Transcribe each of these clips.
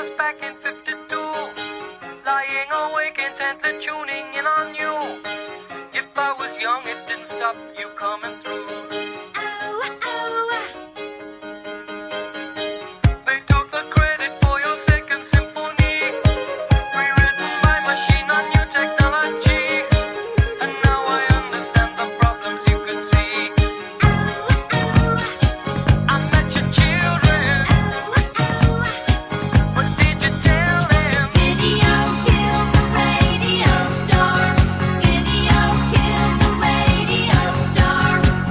was back in 52, lying awake intently tuning in on you. If I was young, it didn't stop you coming through. They took the credit for your second symphony, rewritten by machine on new technology. And now I understand the problems you could see. I met your children, what did you tell them? Video killed the radio star. Video killed the radio star.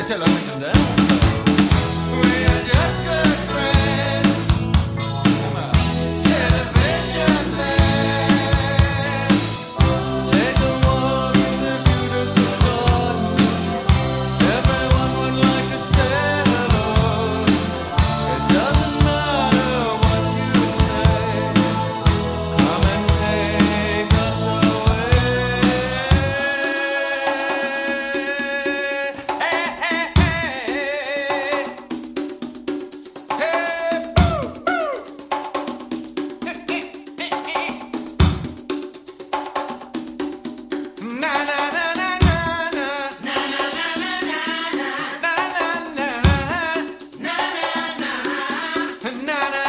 tell her sit down. We are just good friends. Television man. Take a walk in the beautiful garden. Everyone would like to say hello. It doesn't matter what you say. Come and take us away. Hey, hey, hey. Hey, boo, boo. Na na na na na na na na na na na na na na na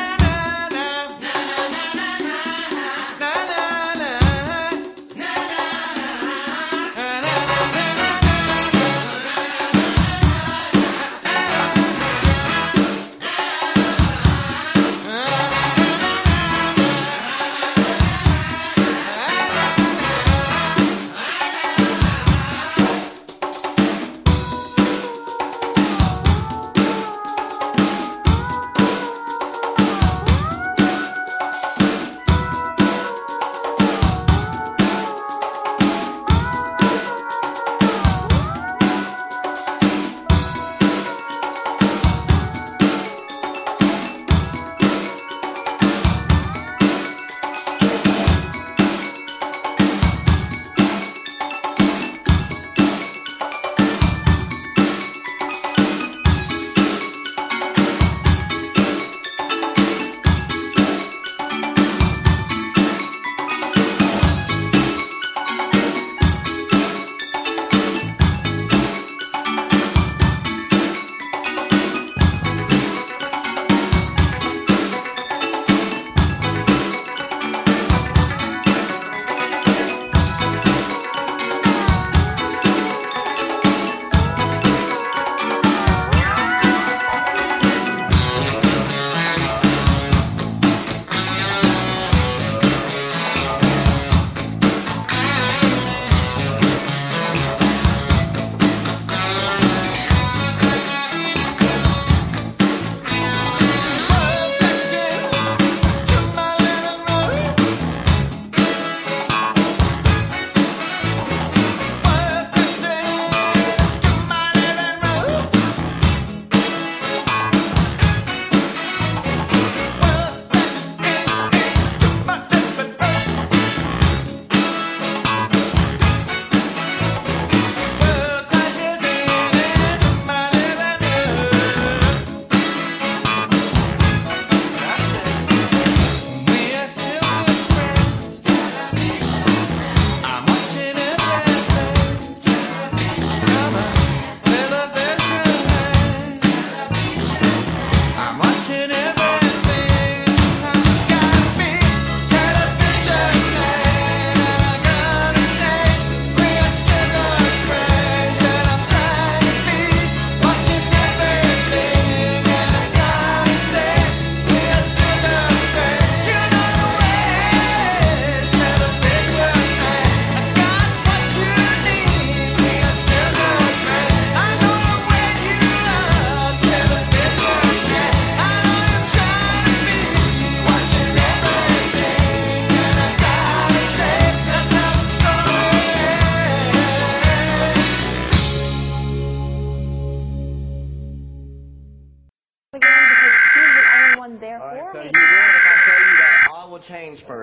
change first,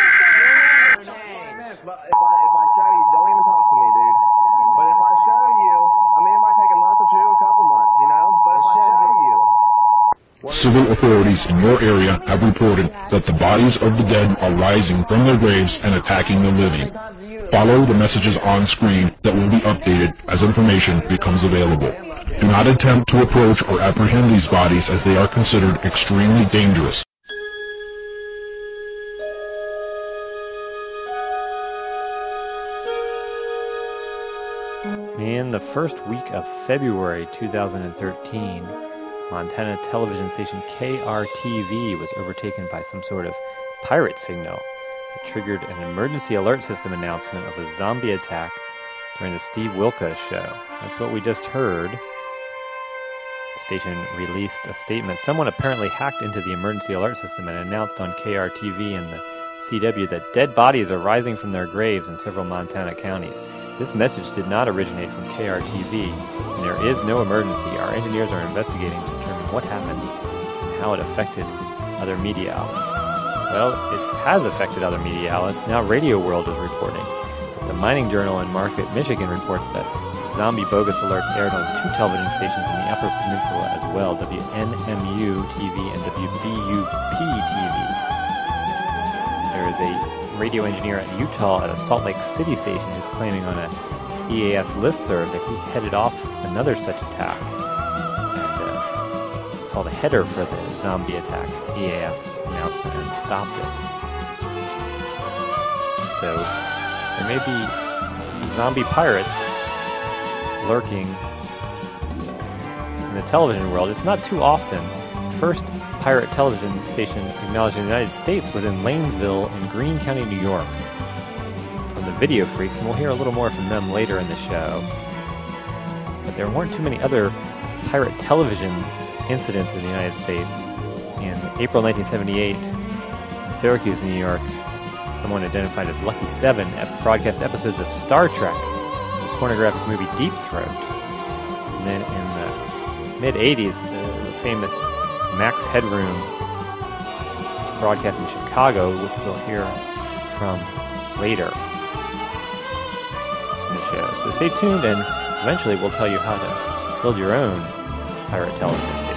right? Change. But if I show you, don't even talk to me, dude. But if I show you, I mean, it might take a month or two, a couple months, you know? But if I show you. Civil authorities in your area have reported that the bodies of the dead are rising from their graves and attacking the living. Follow the messages on screen that will be updated as information becomes available. Do not attempt to approach or apprehend these bodies as they are considered extremely dangerous. In the first week of February 2013, Montana television station KRTV was overtaken by some sort of pirate signal. It triggered an emergency alert system announcement of a zombie attack during the Steve Wilkos show. That's what we just heard. The station released a statement. Someone apparently hacked into the emergency alert system and announced on KRTV and the CW that dead bodies are rising from their graves in several Montana counties. This message did not originate from KRTV, and there is no emergency. Our engineers are investigating to determine what happened and how it affected other media outlets. Well, it has affected other media outlets. Now Radio World is reporting. The Mining Journal in Market, Michigan reports that zombie bogus alerts aired on 2 television stations in the Upper Peninsula as well, WNMU-TV and WBUP-TV. There is a radio engineer at Utah at a Salt Lake City station who's claiming on a EAS listserv that he headed off another such attack and saw the header for the zombie attack EAS announcement and stopped it. So there may be zombie pirates lurking in the television world. It's not too often. First pirate television station acknowledged in the United States was in Lanesville in Greene County, New York, from the Video Freaks, and we'll hear a little more from them later in the show. But there weren't too many other pirate television incidents in the United States. In April 1978, in Syracuse, New York, someone identified as Lucky 7 broadcast episodes of Star Trek, the pornographic movie Deep Throat. And then in the mid-'80s, the famous Max Headroom broadcast in Chicago, which we'll hear from later in the show. So stay tuned, and eventually we'll tell you how to build your own pirate television station.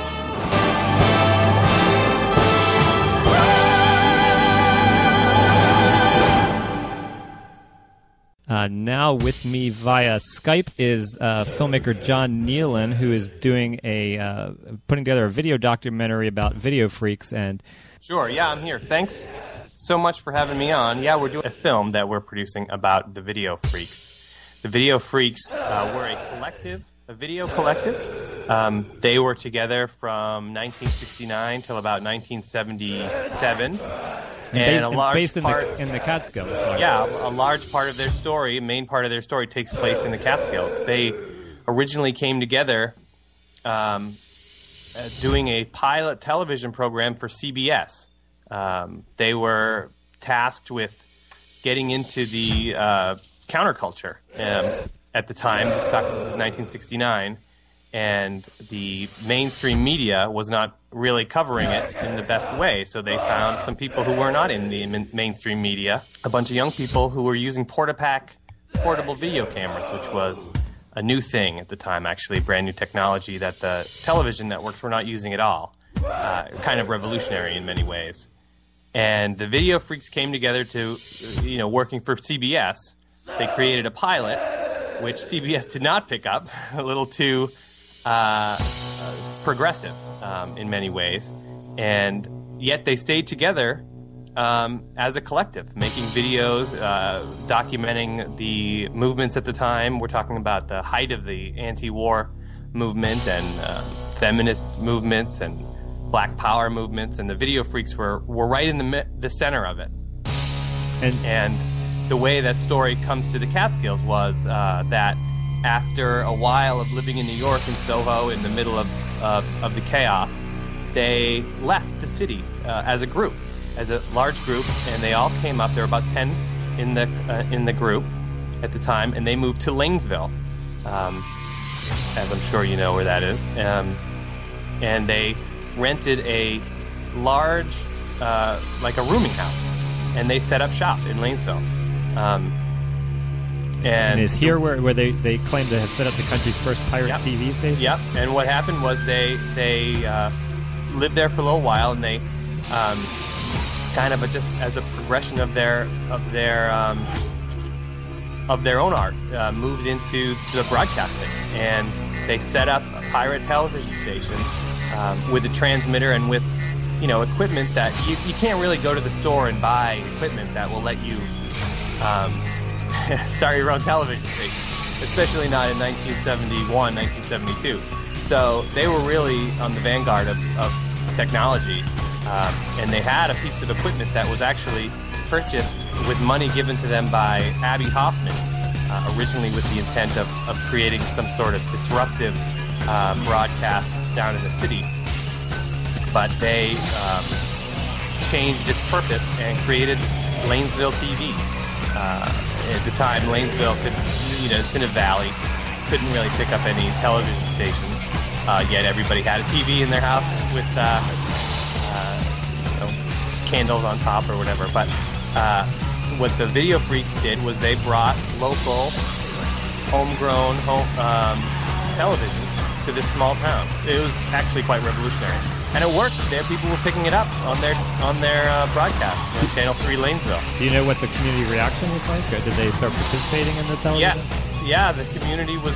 Now with me via Skype is filmmaker John Nealon, who is doing putting together a video documentary about Video Freaks. And Sure, yeah, I'm here. Thanks so much for having me on. Yeah, we're doing a film that we're producing about the Video Freaks. The Video Freaks were a video collective. They were together from 1969 till about 1977. And a large based part, in the Catskills. Yeah, a large part of their story, main part of their story, takes place in the Catskills. They originally came together doing a pilot television program for CBS. They were tasked with getting into the counterculture at the time. This is 1969. And the mainstream media was not really covering it in the best way. So they found some people who were not in the mainstream media, a bunch of young people who were using Portapak portable video cameras, which was a new thing at the time, actually, brand new technology that the television networks were not using at all. Kind of revolutionary in many ways. And the Video Freaks came together to, working for CBS. They created a pilot, which CBS did not pick up, a little too progressive in many ways, and yet they stayed together as a collective, making videos, documenting the movements at the time. We're talking about the height of the anti-war movement and feminist movements and Black Power movements, and the Video Freaks were right in the center of it. And the way that story comes to the Catskills was that after a while of living in New York in Soho in the middle of the chaos, they left the city as a group, as a large group, and they all came up. There were about 10 in the group at the time, and they moved to Lanesville, as I'm sure you know where that is. And they rented a large, like a rooming house, and they set up shop in Lanesville. And is here where they claim to have set up the country's first pirate TV station? Yep. And what happened was they lived there for a little while, and they kind of just as a progression of their own art moved into the broadcasting, and they set up a pirate television station with a transmitter and with equipment that you can't really go to the store and buy equipment that will let you start your own television station, especially not in 1971, 1972. So they were really on the vanguard of technology, and they had a piece of equipment that was actually purchased with money given to them by Abby Hoffman, originally with the intent of creating some sort of disruptive broadcasts down in the city. But they changed its purpose and created Lanesville TV. At the time, Lanesville it's in a valley, couldn't really pick up any television stations. Yet everybody had a TV in their house with candles on top or whatever. But what the Video Freaks did was they brought local, homegrown television to this small town. It was actually quite revolutionary, and it worked. There, people were picking it up on their broadcast on Channel 3 Lanesville. Do you know what the community reaction was like? Or did they start participating in the television? Yeah. The community was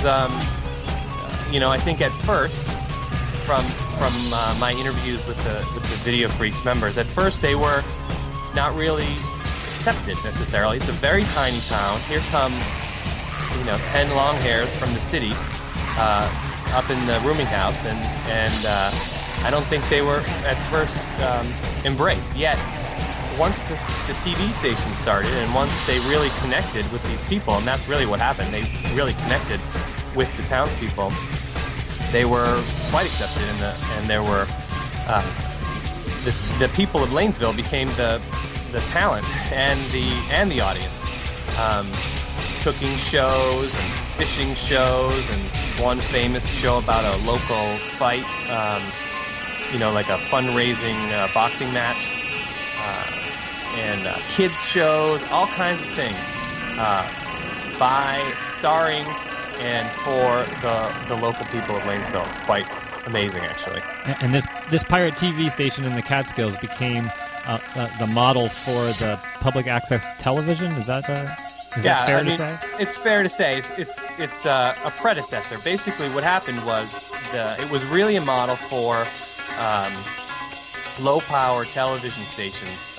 I think at first, from my interviews with the Video Freaks members, at first they were not really accepted necessarily. It's a very tiny town. Here come 10 long hairs from the city up in the rooming house, and I don't think they were at first embraced. Yet once the TV station started, and once they really connected with these people, and that's really what happened, they really connected with the townspeople, they were quite accepted, and there were the people of Lanesville became the talent and the audience. Cooking shows and fishing shows, and one famous show about a local fight, like a fundraising boxing match, and kids shows, all kinds of things, starring and for the local people of Lanesville. It's quite amazing, actually. And this pirate TV station in the Catskills became the model for the public access television. Is that fair to say? It's fair to say. It's a predecessor. Basically, what happened was it was really a model for low power television stations.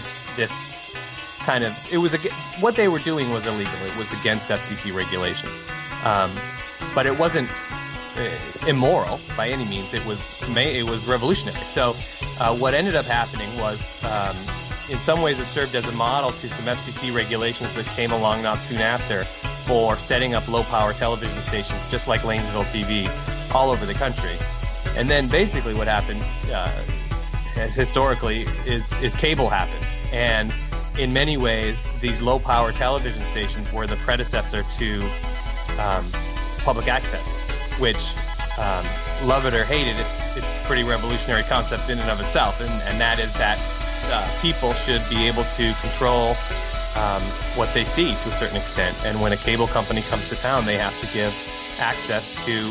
What they were doing was illegal. It was against FCC regulations. But it wasn't immoral by any means. It was revolutionary. So what ended up happening was, in some ways, it served as a model to some FCC regulations that came along not soon after for setting up low-power television stations, just like Lanesville TV, all over the country. And then basically what happened, historically, is cable happened. And in many ways, these low-power television stations were the predecessor to public access, which, love it or hate it, it's a pretty revolutionary concept in and of itself, and that is that people should be able to control what they see to a certain extent. And when a cable company comes to town, they have to give access to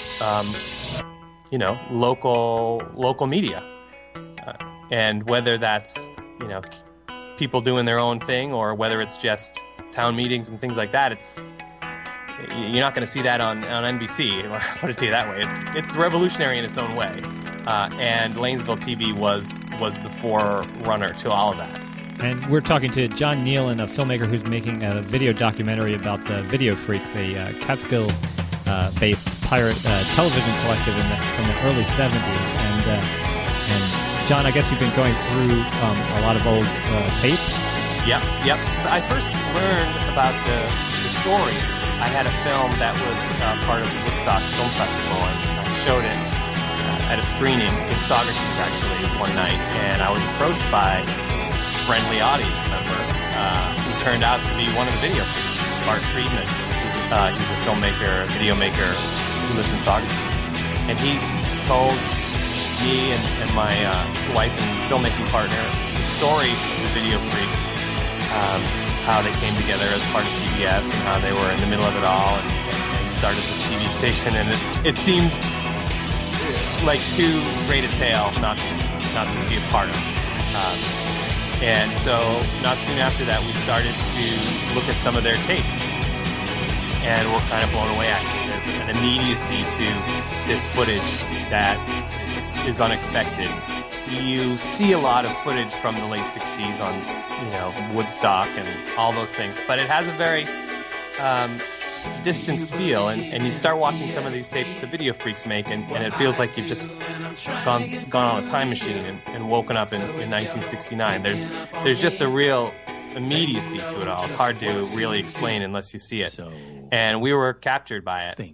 local media, and whether that's people doing their own thing, or whether it's just town meetings and things like that, you're not going to see that on NBC. I'll put it to you that way. It's revolutionary in its own way, and Lanesville TV was the forerunner to all of that. And we're talking to John Nealon, a filmmaker who's making a video documentary about the Video Freaks, a Catskills-based pirate television collective from the early 70s. And John, I guess you've been going through a lot of old tape. Yep. I first learned about the story. I had a film that was part of the Woodstock Film Festival, and I showed it at a screening in Saugerties, actually, one night, and I was approached by a friendly audience member who turned out to be one of the Video Freaks, Bart Friedman. He's a filmmaker, a video maker who lives in Saugerties. And he told me and my wife and filmmaking partner the story of the Video Freaks, how they came together as part of CBS and how they were in the middle of it all and started the TV station. And it seemed like too great a tale not to be a part of. And so not soon after that, we started to look at some of their tapes. And we're kind of blown away, actually. There's an immediacy to this footage that is unexpected. You see a lot of footage from the late 60s on, Woodstock and all those things, but it has a very distanced feel, and you start watching some of these tapes the Video Freaks make, and it feels like you've just gone on a time machine and woken up in 1969. There's just a real immediacy to it all. It's hard to really explain unless you see it. And we were captured by it.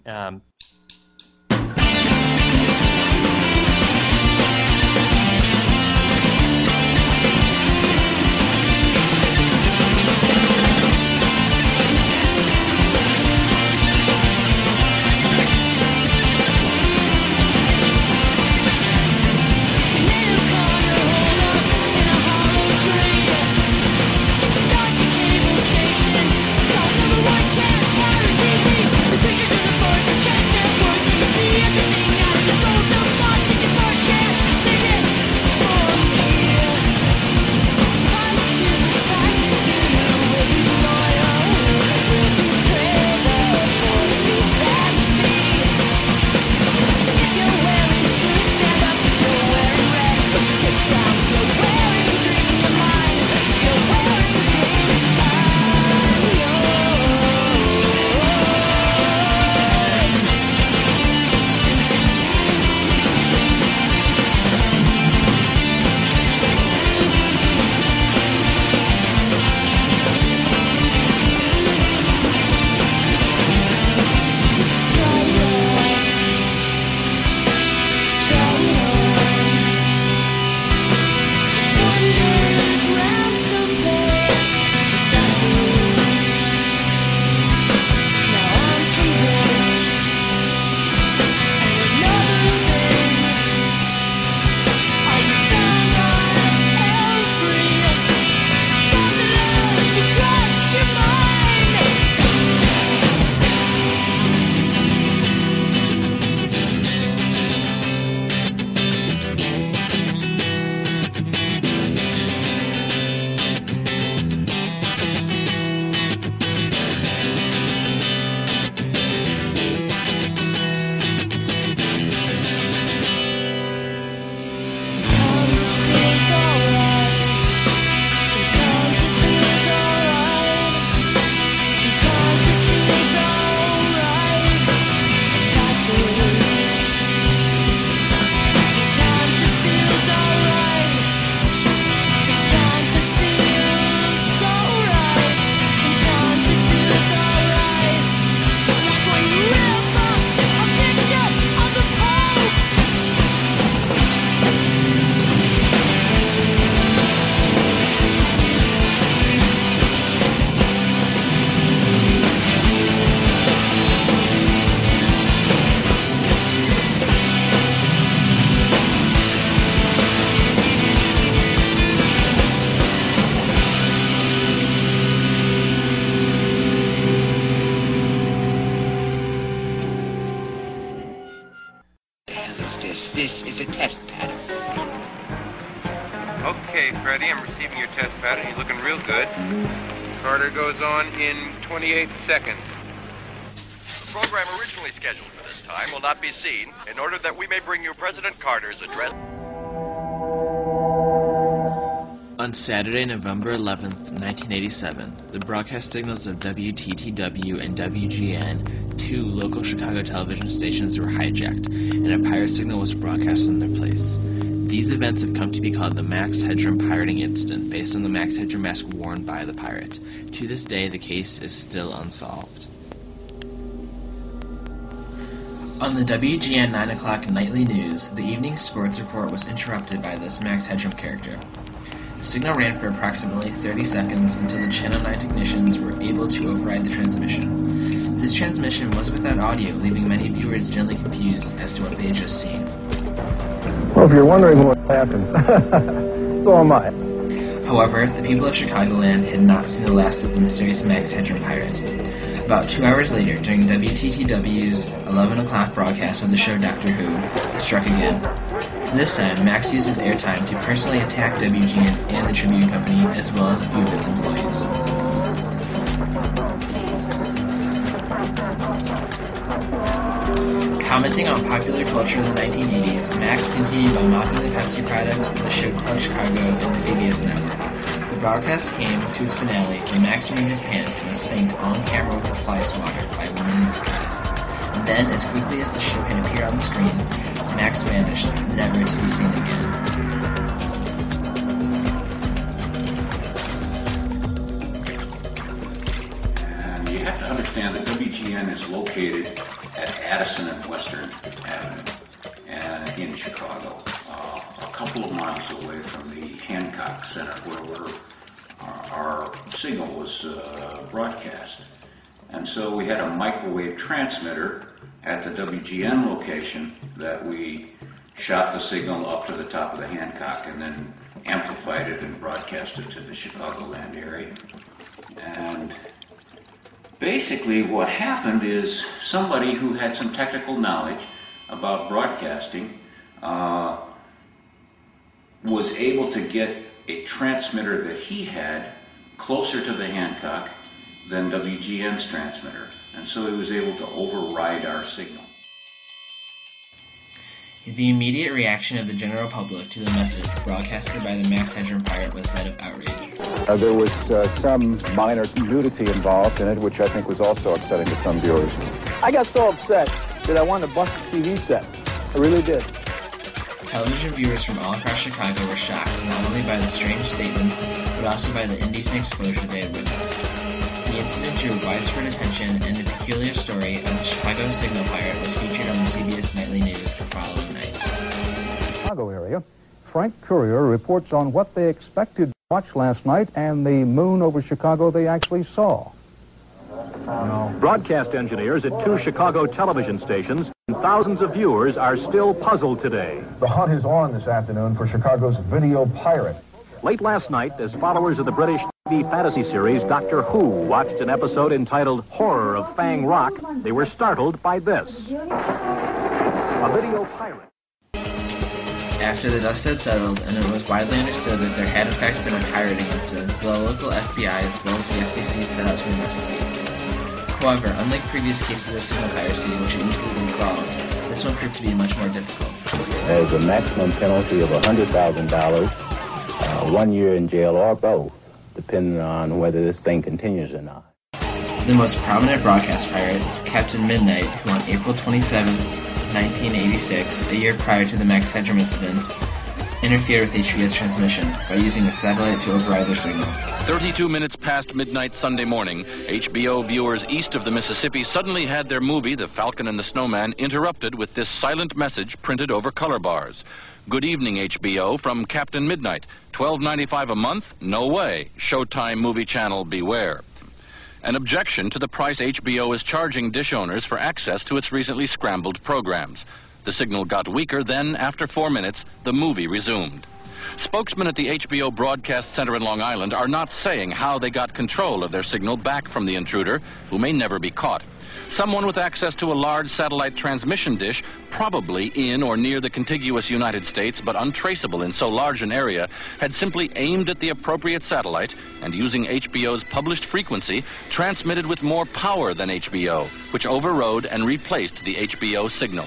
She made a corner hole up in a hollow tree. Starts a cable station, called number one channel counter TV. The pictures of the boards are just network TV. Everything out of control, no thought, thinking for a chance. Think it's for me. It's time to choose, it's time to see who will be loyal, who will betray the voices that feed. If you're wearing blue, stand up. If you're wearing red, sit down. If you're wearing green, you're mine. If you're wearing green, I'm yours. Try it on. There's wonders ransom pay, but that's a relief. Now I'm convinced. And another thing, are you bound by every thought that ever crossed your mind? Sometimes it feels alright. Sometimes it feels alright. Sometimes it feels alright. And that's a relief. Sometimes it feels alright. Sometimes it feels alright. Sometimes it feels alright. Like when you rip up a picture of the Pope. The hell is this? This is a test pattern. Okay, Freddie, I'm receiving your test pattern. You're looking real good. Carter goes on in 28 seconds. The program originally scheduled for this time will not be seen in order that we may bring you President Carter's address. On Saturday, November 11th, 1987, the broadcast signals of WTTW and WGN, two local Chicago television stations, were hijacked, and a pirate signal was broadcast in their place. These events have come to be called the Max Headroom pirating incident, based on the Max Headroom mask worn by the pirate. To this day, the case is still unsolved. On the WGN 9 o'clock nightly news, the evening sports report was interrupted by this Max Headroom character. The signal ran for approximately 30 seconds until the Channel 9 technicians were able to override the transmission. This transmission was without audio, leaving many viewers generally confused as to what they had just seen. Well, if you're wondering what happened, so am I. However, the people of Chicagoland had not seen the last of the mysterious Max Headroom pirate. About 2 hours later, during WTTW's 11 o'clock broadcast of the show Doctor Who, he struck again. This time, Max used his airtime to personally attack WGN and the Tribune Company, as well as a few of its employees. Commenting on popular culture in the 1980s, Max continued by mocking the Pepsi product, the show Club Chicago, and the CBS network. The broadcast came to its finale when Max removed his pants and was spanked on camera with a fly swatter by a woman in disguise. Then, as quickly as the show had appeared on the screen, Max vanished, never to be seen again. understand that WGN is located at Addison and Western Avenue and in Chicago, a couple of miles away from the Hancock Center where our signal was broadcast. And so we had a microwave transmitter at the WGN location that we shot the signal up to the top of the Hancock and then amplified it and broadcast it to the Chicagoland area. And basically what happened is somebody who had some technical knowledge about broadcasting was able to get a transmitter that he had closer to the Hancock than WGN's transmitter. And so he was able to override our signal. The immediate reaction of the general public to the message broadcasted by the Max Headroom pirate was that of outrage. There was some minor nudity involved in it, which I think was also upsetting to some viewers. I got so upset that I wanted to bust the TV set. I really did. Television viewers from all across Chicago were shocked not only by the strange statements, but also by the indecent exposure they had witnessed. The incident drew widespread attention, and the peculiar story of the Chicago Signal Pirate was featured on the CBS Nightly News the following night. Chicago area, Frank Courier reports on what they expected to watch last night and the moon over Chicago they actually saw. Broadcast engineers at 2 Chicago television stations and thousands of viewers are still puzzled today. The hunt is on this afternoon for Chicago's video pirate. Late last night, as followers of the British TV fantasy series Doctor Who watched an episode entitled Horror of Fang Rock, they were startled by this. A video pirate. After the dust had settled, and it was widely understood that there had in fact been a pirating incident, the local FBI as well as the FCC set out to investigate. However, unlike previous cases of signal piracy, which had easily been solved, this one proved to be much more difficult. There's a maximum penalty of $100,000, 1 year in jail or both, depending on whether this thing continues or not. The most prominent broadcast pirate, Captain Midnight, who on April 27, 1986, a year prior to the Max Headroom incident, interfered with HBO's transmission by using a satellite to override their signal. 32 minutes past midnight Sunday morning, HBO viewers east of the Mississippi suddenly had their movie, The Falcon and the Snowman, interrupted with this silent message printed over color bars. Good evening, HBO, from Captain Midnight. $12.95 a month? No way. Showtime Movie Channel, beware. An objection to the price HBO is charging dish owners for access to its recently scrambled programs. The signal got weaker, then, after 4 minutes, the movie resumed. Spokesmen at the HBO Broadcast Center in Long Island are not saying how they got control of their signal back from the intruder, who may never be caught. Someone with access to a large satellite transmission dish, probably in or near the contiguous United States, but untraceable in so large an area, had simply aimed at the appropriate satellite and, using HBO's published frequency, transmitted with more power than HBO, which overrode and replaced the HBO signal.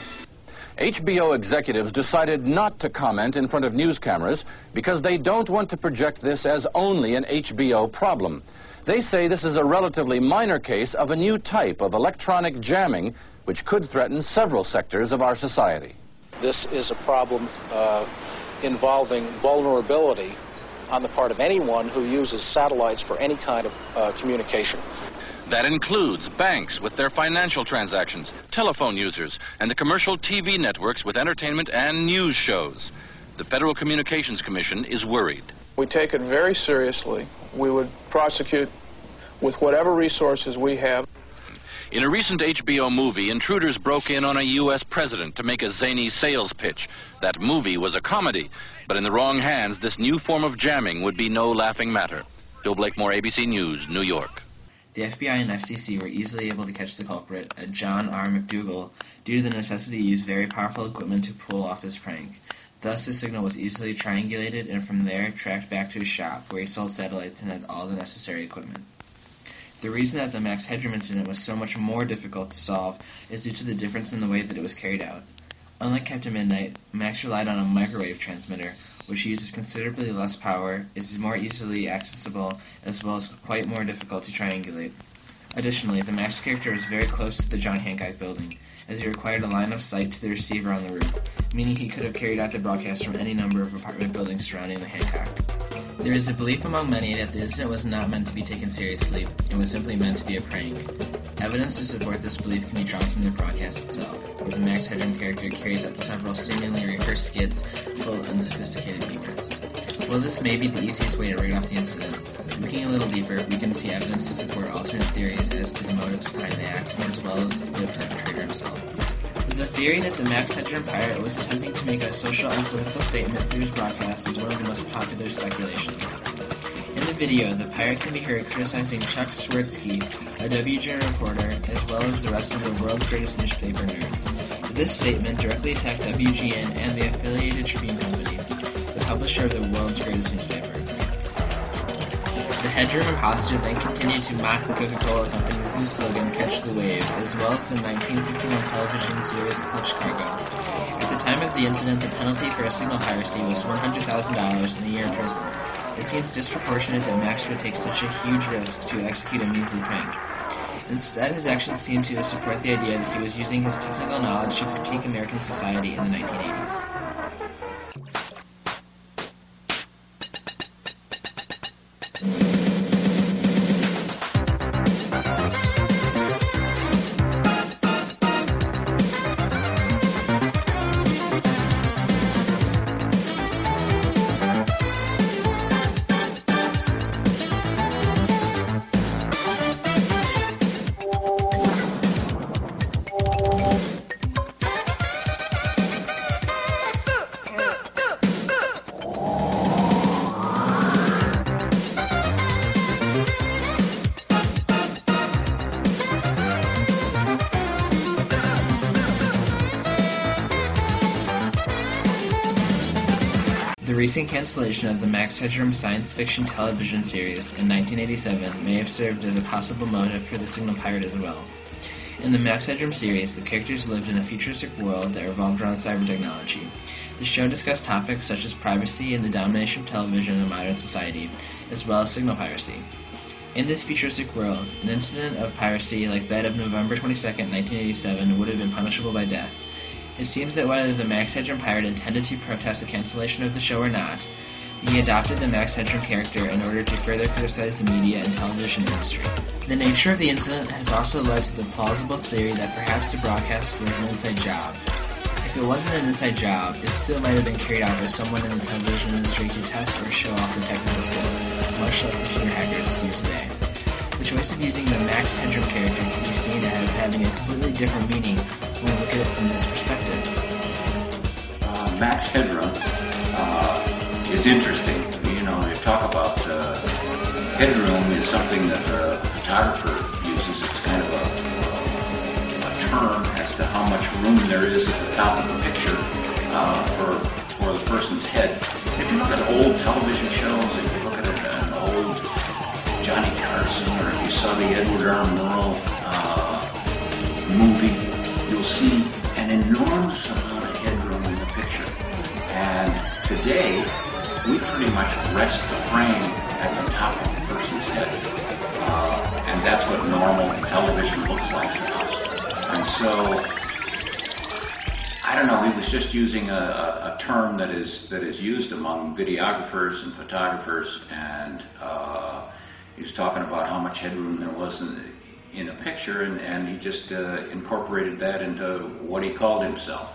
HBO executives decided not to comment in front of news cameras because they don't want to project this as only an HBO problem. They say this is a relatively minor case of a new type of electronic jamming which could threaten several sectors of our society. This is a problem involving vulnerability on the part of anyone who uses satellites for any kind of communication. That includes banks with their financial transactions, telephone users, and the commercial TV networks with entertainment and news shows. The Federal Communications Commission is worried. We take it very seriously. We would prosecute with whatever resources we have. In a recent HBO movie, intruders broke in on a U.S. president to make a zany sales pitch. That movie was a comedy, but in the wrong hands, this new form of jamming would be no laughing matter. Bill Blakemore, ABC News, New York. The FBI and FCC were easily able to catch the culprit, a John R. McDougal, due to the necessity to use very powerful equipment to pull off his prank. Thus, the signal was easily triangulated and from there tracked back to his shop, where he sold satellites and had all the necessary equipment. The reason that the Max Headroom incident was so much more difficult to solve is due to the difference in the way that it was carried out. Unlike Captain Midnight, Max relied on a microwave transmitter, which uses considerably less power, is more easily accessible, as well as quite more difficult to triangulate. Additionally, the Max character is very close to the John Hancock building, as he required a line of sight to the receiver on the roof, meaning he could have carried out the broadcast from any number of apartment buildings surrounding the Hancock. There is a belief among many that the incident was not meant to be taken seriously, it was simply meant to be a prank. Evidence to support this belief can be drawn from the broadcast itself, where the Max Headroom character carries out the several seemingly rehearsed skits full of unsophisticated humor. While this may be the easiest way to write off the incident, looking a little deeper, we can see evidence to support alternate theories as to the motives behind the act, as well as the perpetrator himself. The theory that the Max Headroom pirate was attempting to make a social and political statement through his broadcast is one of the most popular speculations. In the video, the pirate can be heard criticizing Chuck Swirsky, a WGN reporter, as well as the rest of the world's greatest newspaper nerds. This statement directly attacked WGN and the affiliated Tribune Company, the publisher of the world's greatest newspaper. The Headroom imposter then continued to mock the Coca-Cola Company's new slogan, Catch the Wave, as well as the 1951 television series Clutch Cargo. At the time of the incident, the penalty for a signal piracy was $100,000 and a year in prison. It seems disproportionate that Max would take such a huge risk to execute a measly prank. Instead, his actions seem to support the idea that he was using his technical knowledge to critique American society in the 1980s. The recent cancellation of the Max Headroom science fiction television series in 1987 may have served as a possible motive for the signal pirate as well. In the Max Headroom series, the characters lived in a futuristic world that revolved around cyber technology. The show discussed topics such as privacy and the domination of television in modern society, as well as signal piracy. In this futuristic world, an incident of piracy like that of November 22, 1987 would have been punishable by death. It seems that whether the Max Headroom pirate intended to protest the cancellation of the show or not, he adopted the Max Headroom character in order to further criticize the media and television industry. The nature of the incident has also led to the plausible theory that perhaps the broadcast was an inside job. If it wasn't an inside job, it still might have been carried out by someone in the television industry to test or show off their technical skills, much like computer hackers do today. The choice of using the Max Headroom character can be seen as having a completely different meaning when we look at it from this perspective. Max Headroom is interesting. You know, they talk about headroom is something that a photographer uses. It's kind of a term as to how much room there is at the top of the picture for the person's head. If you look at old television shows, if you look at an old Johnny Carson, or if you saw the Edward R. Murrow movie, you'll see an enormous amount of headroom in the picture. And today, we pretty much rest the frame at the top of the person's head. And that's what normal television looks like to us. And so, I don't know, he was just using a term that is used among videographers and photographers, and he was talking about how much headroom there was in a picture, and he just incorporated that into what he called himself.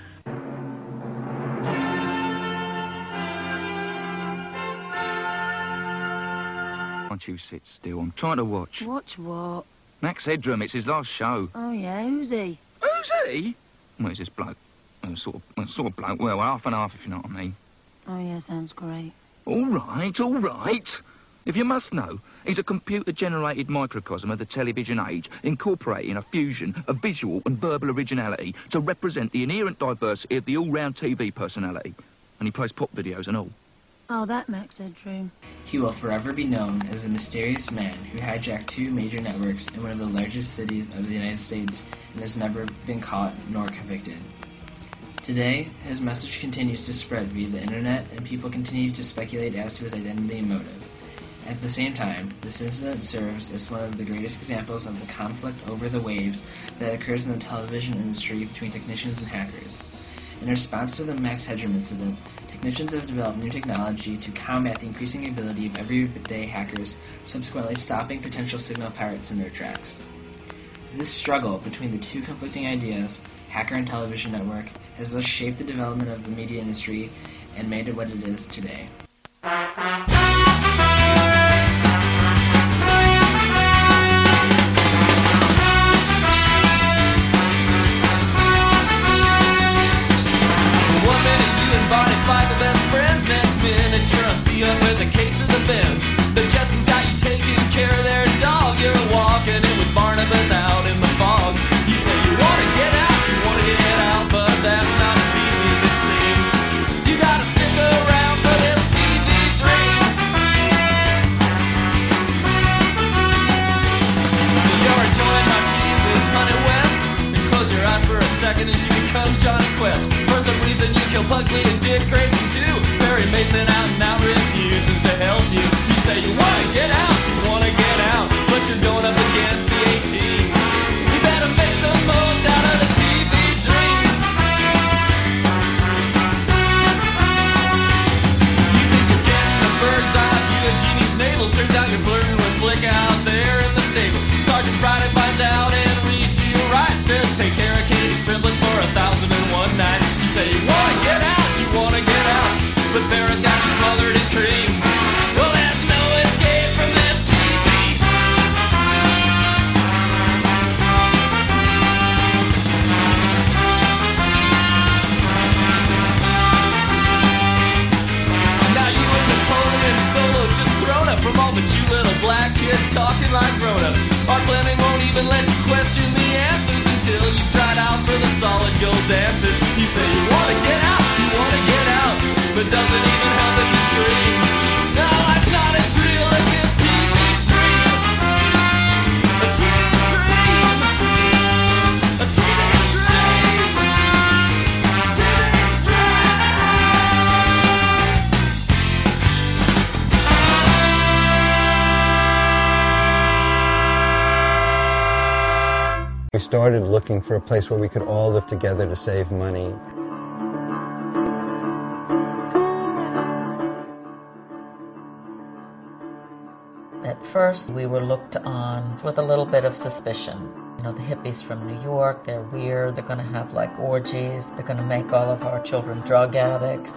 Can't you sit still? I'm trying to watch. Watch what? Max Headroom, it's his last show. Oh, yeah, who's he? Who's he? Well, he's this bloke. Sort of bloke. Well, half and half, if you know what I mean. Oh, yeah, sounds great. All right. If you must know, he's a computer-generated microcosm of the television age, incorporating a fusion of visual and verbal originality to represent the inherent diversity of the all-round TV personality. And he plays pop videos and all. Oh, that Max Headroom. He will forever be known as a mysterious man who hijacked 2 major networks in one of the largest cities of the United States and has never been caught nor convicted. Today, his message continues to spread via the internet, and people continue to speculate as to his identity and motive. At the same time, this incident serves as one of the greatest examples of the conflict over the waves that occurs in the television industry between technicians and hackers. In response to the Max Headroom incident, technicians have developed new technology to combat the increasing ability of everyday hackers, subsequently stopping potential signal pirates in their tracks. This struggle between the two conflicting ideas, hacker and television network, has thus shaped the development of the media industry and made it what it is today. One minute you and Barney fight the best friends. Next minute you're on C-Up with a case of the bend. The Jetsons got you taking care of their dog. You're walking in with Barnabas out in the fog. You say you wanna get out, but that's not as easy as it seems. You gotta stick around for this TV dream. You're enjoying Martinis with Honey West. And close your eyes for a second and she becomes Johnny Quest. For some reason you kill Pugsley and Dick Grayson too. Barry Mason out and out refuses to help you. You say you wanna get out, but you're going up against the A-Team. You better make the most out of this TV dream. You think you're getting a bird's eye view of Jeannie's navel. Turns out you're flirting with Flick out there in the stable. Sergeant Friday finds out and reads you right. Says take care of Katie's triplets for 1,001 night. You say you wanna get out, but Farrah's got you smothered in cream. Well, there's no escape from this TV. Now you and Napoleon Solo just thrown up from all the cute little black kids talking like grown-up. Our Fleming won't even let you question the answers until you've tried out for the solid gold dances. You say you wanna get out, but doesn't even help if you scream. No, it's not as real as this TV dream. A TV dream. A TV dream. TV dream. We started looking for a place where we could all live together to save money. At first, we were looked on with a little bit of suspicion. You know, the hippies from New York, they're weird, they're going to have like orgies, they're going to make all of our children drug addicts.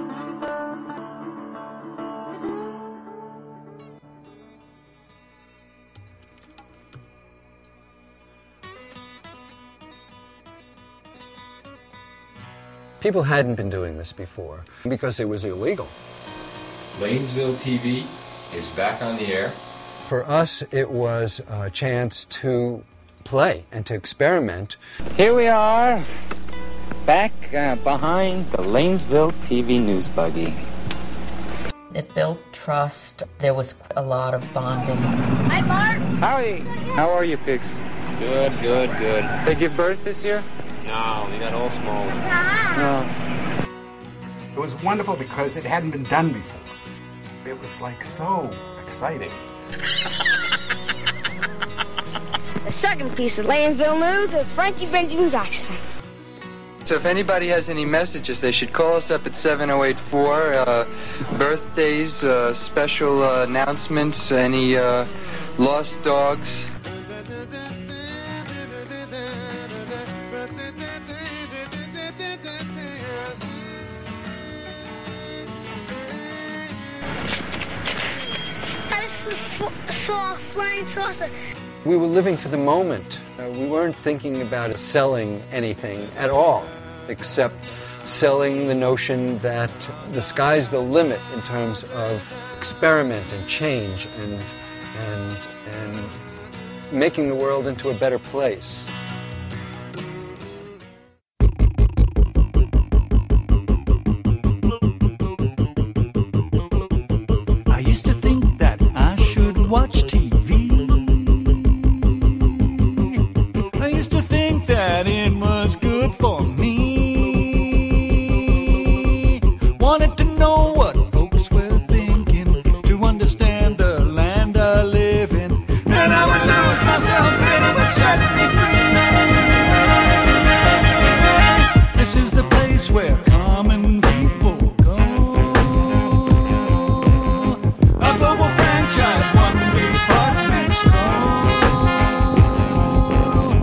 People hadn't been doing this before because it was illegal. Lanesville TV is back on the air. For us, it was a chance to play and to experiment. Here we are, back behind the Lanesville TV news buggy. It built trust. There was a lot of bonding. Hi, Mark. Howdy. How are you, pigs? Good. They give birth this year? No, we got all small ones. No. It was wonderful because it hadn't been done before. It was like so exciting. The second piece of Lanesville news is Frankie Benjamin's accident. So if anybody has any messages, they should call us up at 7084. Birthdays, special announcements, any lost dogs. I saw a flying saucer. We were living for the moment. We weren't thinking about selling anything at all, except selling the notion that the sky's the limit in terms of experiment and change and making the world into a better place. I used to think that I should watch TV. I used to think that it was good for me. Wanted to know what folks were thinking, to understand the land I live in. And I would lose myself and it would set me free. This is the place where common people go. A global franchise, one department store.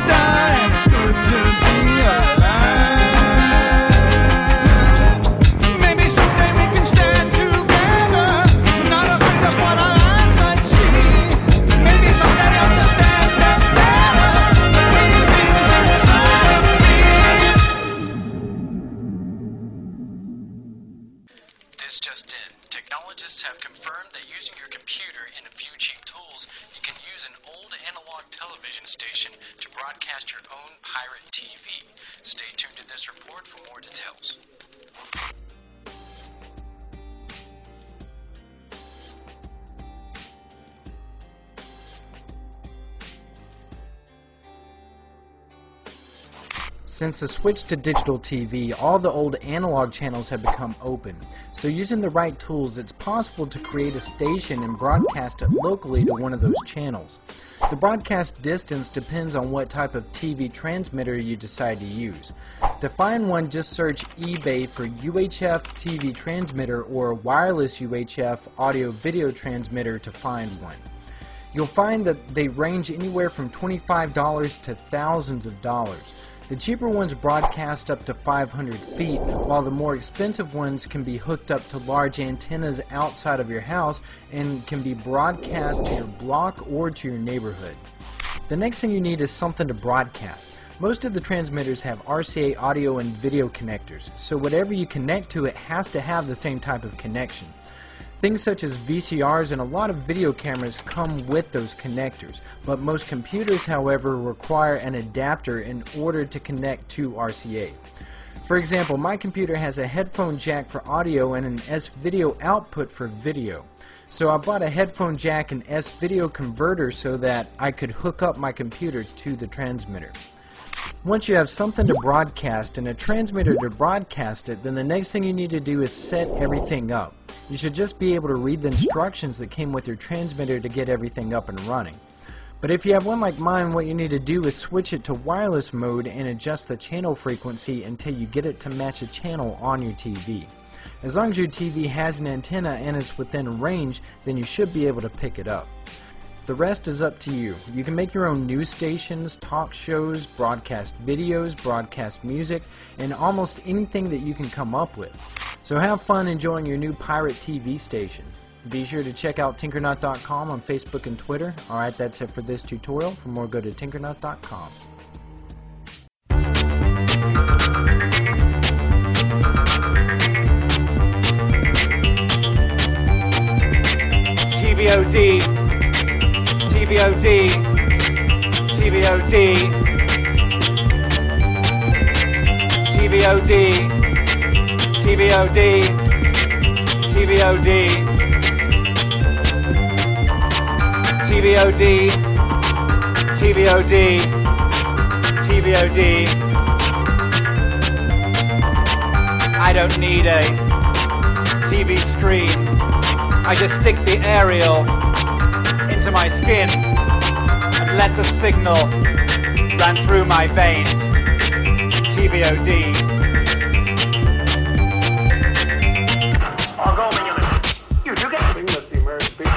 die, and it's good to be alive. Maybe someday we can stand together, not afraid of what our eyes might see. Maybe someday understand them better, the real things inside of me. This just in. Technologists have confirmed that using your computer and a few cheap tools, you can use an old analog television station to broadcast your own pirate TV. Stay tuned to this report for more details. Since the switch to digital TV, all the old analog channels have become open. So using the right tools, it's possible to create a station and broadcast it locally to one of those channels. The broadcast distance depends on what type of TV transmitter you decide to use. To find one, just search eBay for UHF TV transmitter or wireless UHF audio-video transmitter to find one. You'll find that they range anywhere from $25 to thousands of dollars. The cheaper ones broadcast up to 500 feet, while the more expensive ones can be hooked up to large antennas outside of your house and can be broadcast to your block or to your neighborhood. The next thing you need is something to broadcast. Most of the transmitters have RCA audio and video connectors, so whatever you connect to it has to have the same type of connection. Things such as VCRs and a lot of video cameras come with those connectors, but most computers, however, require an adapter in order to connect to RCA. For example, my computer has a headphone jack for audio and an S-video output for video. So I bought a headphone jack and S-video converter so that I could hook up my computer to the transmitter. Once you have something to broadcast and a transmitter to broadcast it, then the next thing you need to do is set everything up. You should just be able to read the instructions that came with your transmitter to get everything up and running. But if you have one like mine, what you need to do is switch it to wireless mode and adjust the channel frequency until you get it to match a channel on your TV. As long as your TV has an antenna and it's within range, then you should be able to pick it up. The rest is up to you. You can make your own news stations, talk shows, broadcast videos, broadcast music, and almost anything that you can come up with. So have fun enjoying your new pirate TV station. Be sure to check out Tinkernut.com on Facebook and Twitter. Alright, that's it for this tutorial. For more, go to Tinkernut.com. TVOD, TVOD, TVOD, TVOD, TVOD, TVOD, TVOD, TVOD, TVOD. I don't need a TV screen. I just stick the aerial into my skin and let the signal run through my veins. TVOD. I'll go when you do get thing that the American people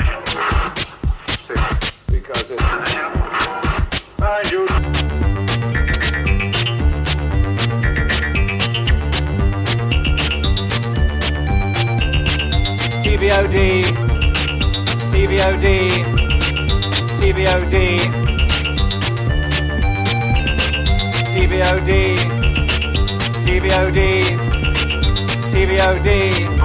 because it's fine, dude. TVOD, TVOD, TVOD, TVOD, TVOD, TVOD,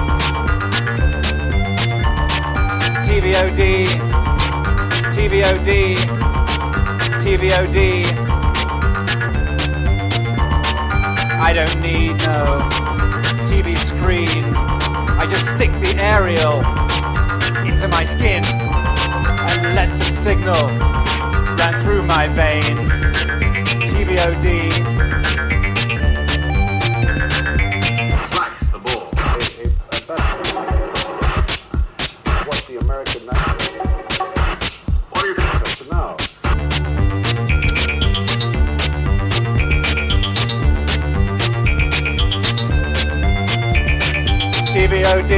TVOD, TVOD, TVOD. I don't need no TV screen. I just stick the aerial into my skin and let the signal run through my veins. TVOD. Smash the ball. What the American national. What do you think of it now? TVOD,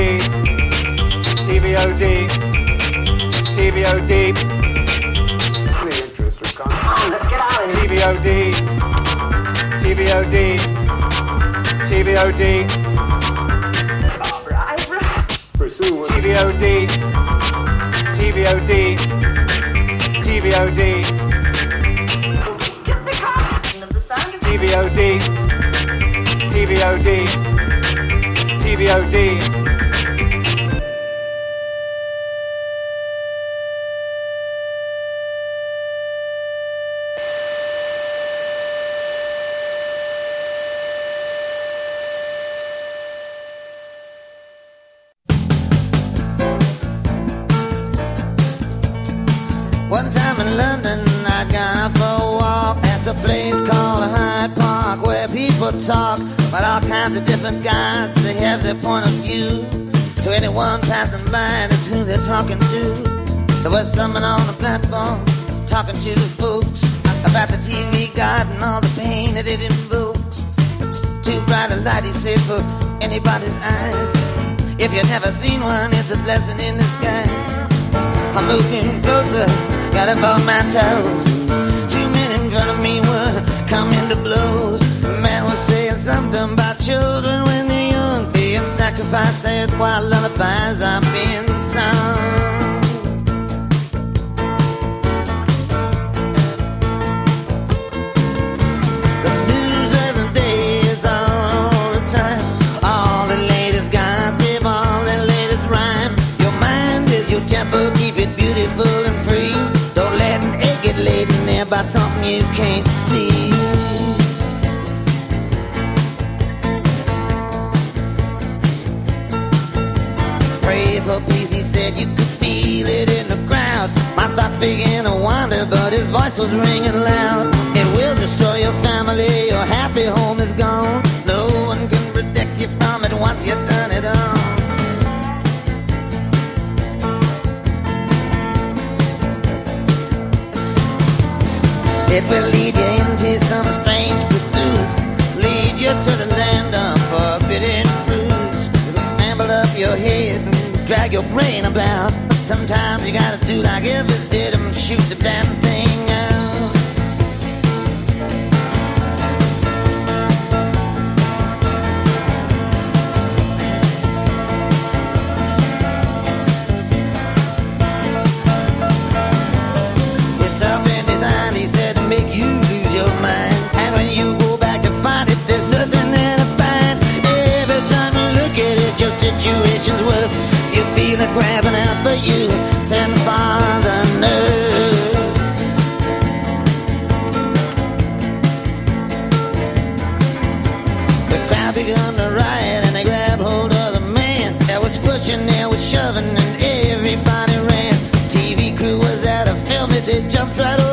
TVOD, TVOD, The interest of content. TVOD, TVOD, TVOD, TVOD, TVOD, TVOD, TVOD, TVOD, TVOD, TVOD. One time in London, I'd gone out for a walk past a place called Hyde Park, where people talk about all kinds of different gods. They have their point of view. To anyone passing by, that's who they're talking to. There was someone on the platform talking to the folks about the TV god and all the pain that it invokes. It's too bright a light, he said, for anybody's eyes. If you've never seen one, it's a blessing in disguise. I'm moving closer, got up on my toes. Two men in front of me were coming to blows. The man was saying something about children when they're young being sacrificed dead while lullabies are being sung. The news of the day is on all the time. All the latest gossip, all the latest rhyme. Your mind is your temper, keep it beautiful and free. Don't let an egg get laid in there by something you can't see. Pray for peace, he said, you could feel it in the crowd. My thoughts began to wander, but his voice was ringing loud. It will destroy your family, your happy home is gone. No one can protect you from it once you've done it all. It will lead you into some strange pursuits, lead you to the land of forbidden fruits. It'll scramble up your head and drag your brain about. Sometimes you gotta do like Elvis did and shoot the damn thing out. It's all been designed, he said, to make you lose your mind. And when you go back to find it, there's nothing there to find. Every time you look at it, your situation's worse. If you feel it grabbing out for you, send for the nurse. The crowd begun to riot and they grabbed hold of the man. There was pushing, there was shoving, and everybody ran. TV crew was out of film it, they jumped right over.